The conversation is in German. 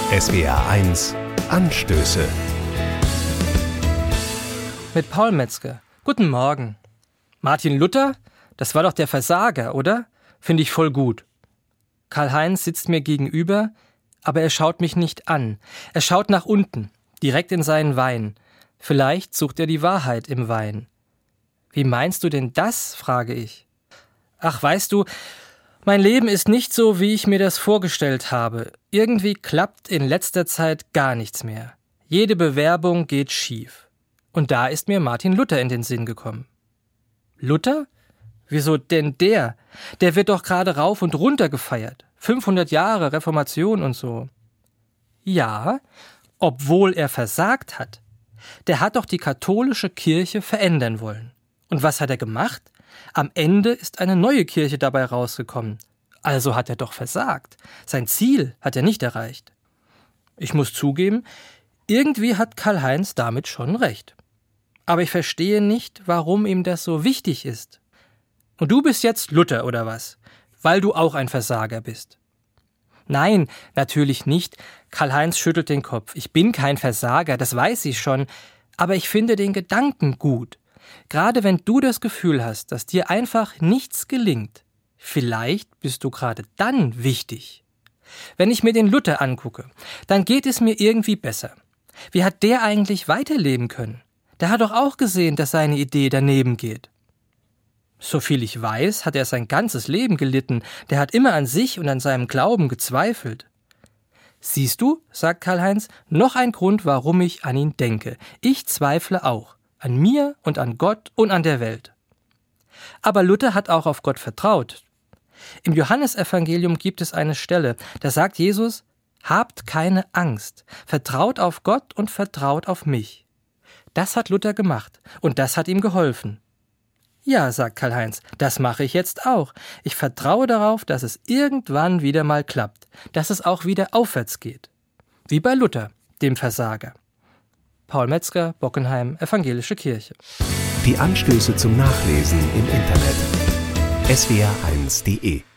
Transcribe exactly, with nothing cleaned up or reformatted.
S W R eins Anstöße. Mit Paul Metzger. Guten Morgen. Martin Luther? Das war doch der Versager, oder? Finde ich voll gut. Karl-Heinz sitzt mir gegenüber, aber er schaut mich nicht an. Er schaut nach unten, direkt in seinen Wein. Vielleicht sucht er die Wahrheit im Wein. Wie meinst du denn das, frage ich. Ach, weißt du, mein Leben ist nicht so, wie ich mir das vorgestellt habe. Irgendwie klappt in letzter Zeit gar nichts mehr. Jede Bewerbung geht schief. Und da ist mir Martin Luther in den Sinn gekommen. Luther? Wieso denn der? Der wird doch gerade rauf und runter gefeiert. fünfhundert Jahre Reformation und so. Ja, obwohl er versagt hat. Der hat doch die katholische Kirche verändern wollen. Und was hat er gemacht? Am Ende ist eine neue Kirche dabei rausgekommen. Also hat er doch versagt. Sein Ziel hat er nicht erreicht. Ich muss zugeben, irgendwie hat Karl-Heinz damit schon recht. Aber ich verstehe nicht, warum ihm das so wichtig ist. Und du bist jetzt Luther, oder was? Weil du auch ein Versager bist. Nein, natürlich nicht. Karl-Heinz schüttelt den Kopf. Ich bin kein Versager, das weiß ich schon. Aber ich finde den Gedanken gut. Gerade wenn du das Gefühl hast, dass dir einfach nichts gelingt, vielleicht bist du gerade dann wichtig. Wenn ich mir den Luther angucke, dann geht es mir irgendwie besser. Wie hat der eigentlich weiterleben können? Der hat doch auch gesehen, dass seine Idee daneben geht. Soviel ich weiß, hat er sein ganzes Leben gelitten. Der hat immer an sich und an seinem Glauben gezweifelt. Siehst du, sagt Karl-Heinz, noch ein Grund, warum ich an ihn denke. Ich zweifle auch. An mir und an Gott und an der Welt. Aber Luther hat auch auf Gott vertraut. Im Johannesevangelium gibt es eine Stelle, da sagt Jesus, habt keine Angst, vertraut auf Gott und vertraut auf mich. Das hat Luther gemacht und das hat ihm geholfen. Ja, sagt Karl-Heinz, das mache ich jetzt auch. Ich vertraue darauf, dass es irgendwann wieder mal klappt, dass es auch wieder aufwärts geht. Wie bei Luther, dem Versager. Paul Metzger, Bockenheim, Evangelische Kirche. Die Anstöße zum Nachlesen im Internet. S W R eins punkt de